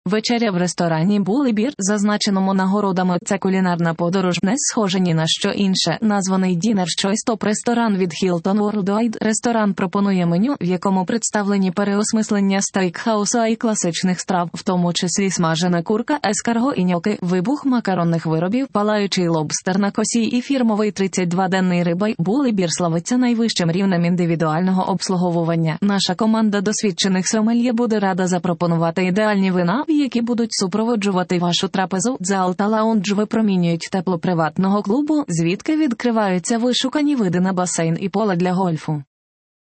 Вечеря в ресторані «Булибір», зазначеному нагородами. Це кулінарна подорож, не схожа ні на що інше. Названий Dinner Choice топ-ресторан від Hilton Worldwide. Ресторан пропонує меню, в якому представлені переосмислення стейкхауса і класичних страв, в тому числі смажена курка, ескарго і ньоки, вибух макаронних виробів, палаючий лобстер на косі і фірмовий 32-денний рибай. «Булибір» славиться найвищим рівнем індивідуального обслуговування. Наша команда досвідчених сомельє буде рада запропонувати ідеальні вина, які будуть супроводжувати вашу трапезу. Зал та лаунж випромінюють тепло приватного клубу, звідки відкриваються вишукані види на басейн і поле для гольфу.